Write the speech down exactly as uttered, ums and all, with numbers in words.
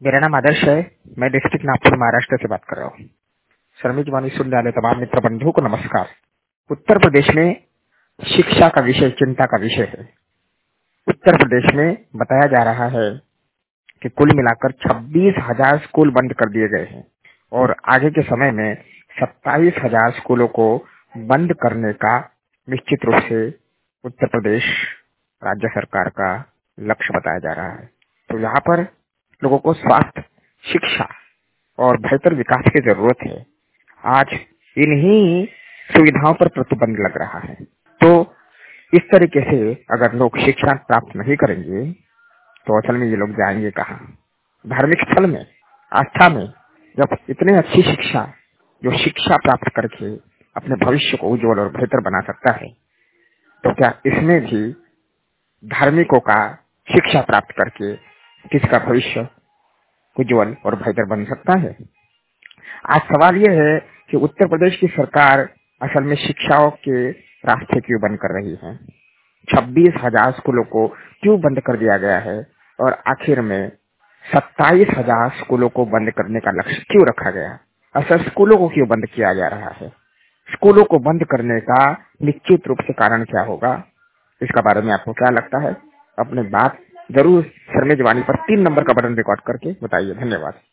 मेरा नाम आदर्श है। मैं डिस्ट्रिक्ट नागपुर महाराष्ट्र से बात कर रहा हूँ। श्रमिक वाणी सुनने वाले तमाम मित्र बंधुओं को नमस्कार। उत्तर प्रदेश में शिक्षा का विषय चिंता का विषय है। उत्तर प्रदेश में बताया जा रहा है कि कुल मिलाकर छब्बीस हजार स्कूल बंद कर दिए गए हैं और आगे के समय में सत्ताईस हजार स्कूलों को बंद करने का निश्चित रूप से उत्तर प्रदेश राज्य सरकार का लक्ष्य बताया जा रहा है। तो यहाँ पर लोगों को स्वास्थ्य, शिक्षा और बेहतर विकास की जरूरत है। आज इन्हीं सुविधाओं पर प्रतिबंध लग रहा है। तो इस तरीके से अगर लोग शिक्षा प्राप्त नहीं करेंगे तो असल में ये लोग जाएंगे कहाँ? धार्मिक स्थल में, आस्था में। जब इतने अच्छी शिक्षा, जो शिक्षा प्राप्त करके अपने भविष्य को उज्जवल और बेहतर बना सकता है, तो क्या इसमें भी धार्मिकों का शिक्षा प्राप्त करके किसका भविष्य उज्जवल और बेहतर बन सकता है? आज सवाल यह है कि उत्तर प्रदेश की सरकार असल में शिक्षाओं के रास्ते क्यों बंद कर रही है? छब्बीस हजार स्कूलों को क्यों बंद कर दिया गया है और आखिर में सत्ताईस हजार स्कूलों को बंद करने का लक्ष्य क्यों रखा गया? असल स्कूलों को क्यों बंद किया जा रहा है? स्कूलों को बंद करने का निश्चित रूप से कारण क्या होगा? इसका बारे में आपको क्या लगता है? अपनी बात जरूर शर्मेज वाणी पर तीन नंबर का बटन रिकॉर्ड करके बताइए। धन्यवाद।